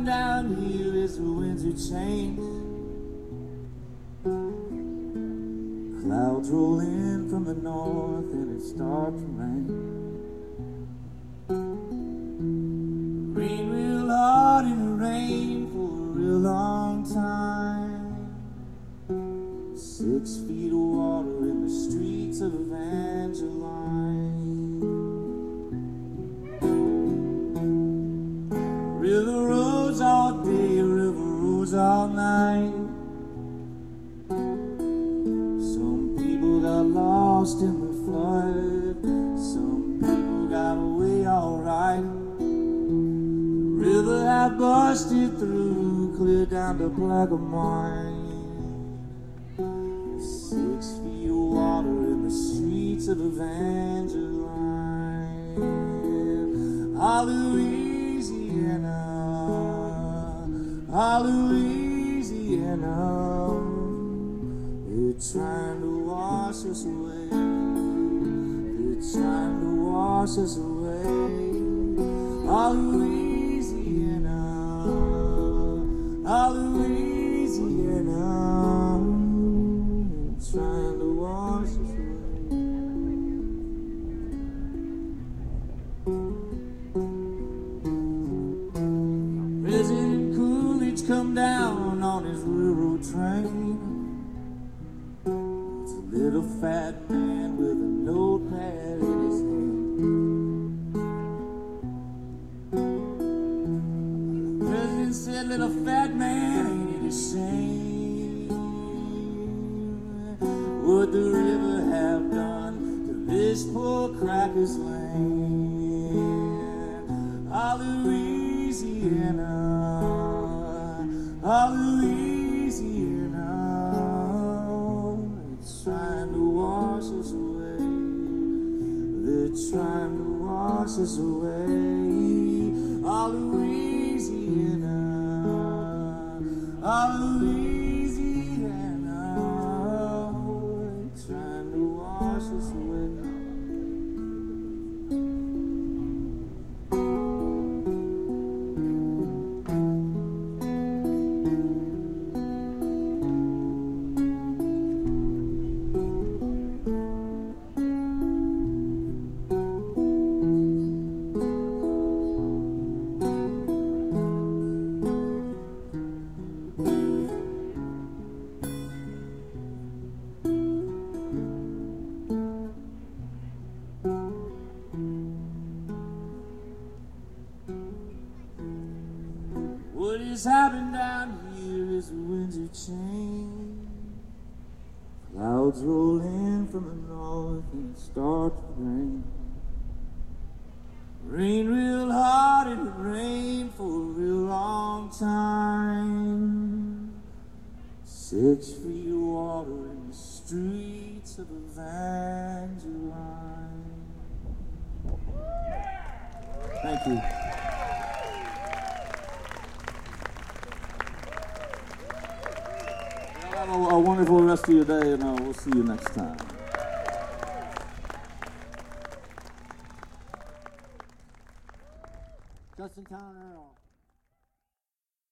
happened down here is the winds are changed. Clouds roll in from the north and it starts to rain. Rain real hard and it rained for a real long time. 6 feet of water in the streets of Evangeline. River rose all day, river rose all night. Some people got lost in the flood, some people got away alright. The river had busted through, clear down to black and white. 6 feet of water in the streets of Evangeline. Ah, Louisiana, ah, Louisiana, they're trying to wash us away. They're trying to wash us away. Ah, Louisiana, ah, Louisiana, they're trying to wash us away. President Coolidge come down on his railroad train. It's a little fat man with a notepad in his hand. The president said, little fat man, ain't it a shame what the river have done to this poor cracker's land? Ah, Louisiana, ah, Louisiana, it's trying to wash us away. They're trying to wash us away. Ah, Louisiana, ah, Louisiana, it's trying to wash us away. What has happened down here is the winds are changed. Clouds roll in from the north and it starts to rain. Rain real hard and it rained for a real long time. 6 feet of water in the streets of Evangeline. Thank you. Have a wonderful rest of your day, and we'll see you next time. Justin Towner.